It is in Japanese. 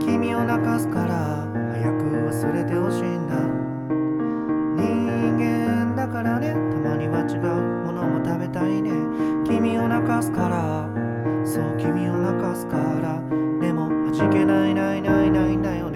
君を泣かすから早く忘れてほしいんだ。人間だからね、たまには違うものも食べたいね。君を泣かすから、そう君を泣かすから。でも味気ないないないないんだよ